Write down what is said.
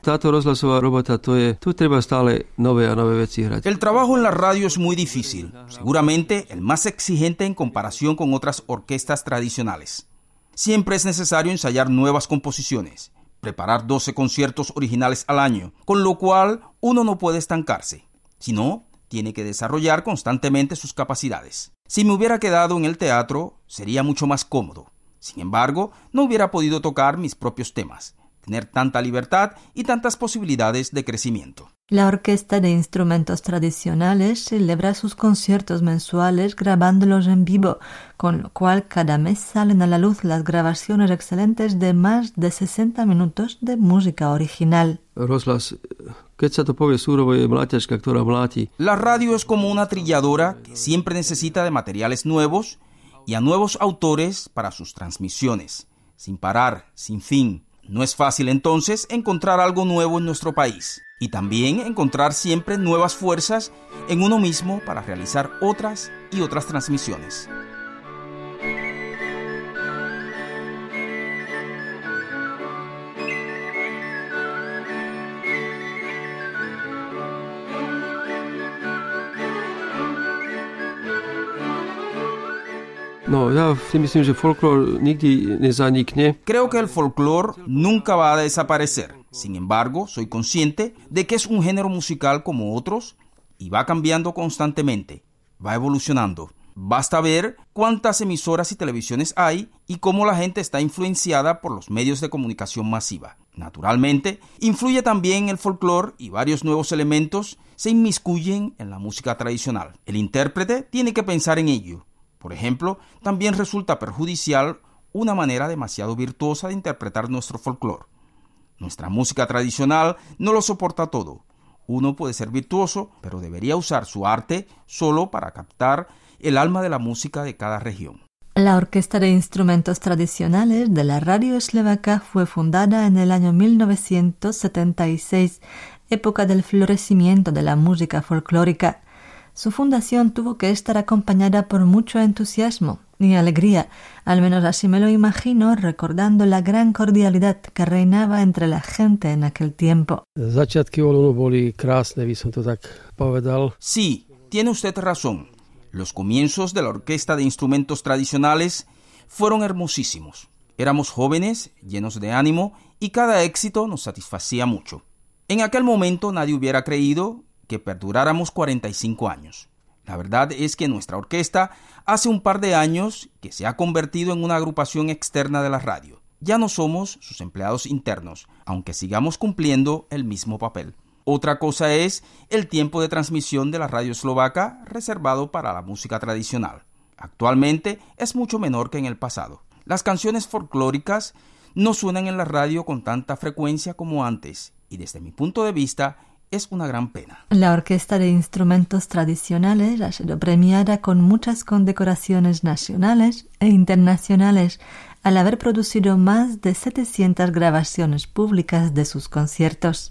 Táto rozhlasová robota, tu treba stále nové a nové veci hrať. El trabajo en la radio es muy difícil, seguramente el más exigente en comparación con otras orquestas tradicionales. Siempre es necesario ensayar nuevas composiciones, preparar 12 conciertos originales al año, con lo cual uno no puede estancarse, sino tiene que desarrollar constantemente sus capacidades. Si me hubiera quedado en el teatro, sería mucho más cómodo. Sin embargo, no hubiera podido tocar mis propios temas, tener tanta libertad y tantas posibilidades de crecimiento. La Orquesta de Instrumentos Tradicionales celebra sus conciertos mensuales grabándolos en vivo, con lo cual cada mes salen a la luz las grabaciones excelentes de más de 60 minutos de música original. Rozhlas, keď sa to povie súrovo, je mláťačka, ktorá mláti. La radio es como una trilladora que siempre necesita de materiales nuevos y a nuevos autores para sus transmisiones, sin parar, sin fin. No es fácil entonces encontrar algo nuevo en nuestro país y también encontrar siempre nuevas fuerzas en uno mismo para realizar otras y otras transmisiones. No, ja si myslím, že folklór nikdy nezanikne. Creo que el folclore nunca va a desaparecer. Sin embargo, soy consciente de que es un género musical como otros y va cambiando constantemente, va evolucionando. Basta ver cuántas emisoras y televisiones hay y cómo la gente está influenciada por los medios de comunicación masiva. Naturalmente, influye también el folclore y varios nuevos elementos se inmiscuyen en la música tradicional. El intérprete tiene que pensar en ello. Por ejemplo, también resulta perjudicial una manera demasiado virtuosa de interpretar nuestro folclore. Nuestra música tradicional no lo soporta todo. Uno puede ser virtuoso, pero debería usar su arte solo para captar el alma de la música de cada región. La Orquesta de Instrumentos Tradicionales de la Radio Eslovaca fue fundada en el año 1976, época del florecimiento de la música folclórica. Su fundación tuvo que estar acompañada por mucho entusiasmo y alegría, al menos así me lo imagino, recordando la gran cordialidad que reinaba entre la gente en aquel tiempo. Začiatky Olonu boli krásne, by som to tak povedal. Sí, tiene usted razón. Los comienzos de la Orquesta de Instrumentos Tradicionales fueron hermosísimos. Éramos jóvenes, llenos de ánimo y cada éxito nos satisfacía mucho. En aquel momento nadie hubiera creído que perduráramos 45 años. La verdad es que nuestra orquesta hace un par de años que se ha convertido en una agrupación externa de la radio. Ya no somos sus empleados internos, aunque sigamos cumpliendo el mismo papel. Otra cosa es el tiempo de transmisión de la radio eslovaca reservado para la música tradicional. Actualmente es mucho menor que en el pasado. Las canciones folclóricas no suenan en la radio con tanta frecuencia como antes, y desde mi punto de vista es una gran pena. La Orquesta de Instrumentos Tradicionales ha sido premiada con muchas condecoraciones nacionales e internacionales, al haber producido más de 700 grabaciones públicas de sus conciertos.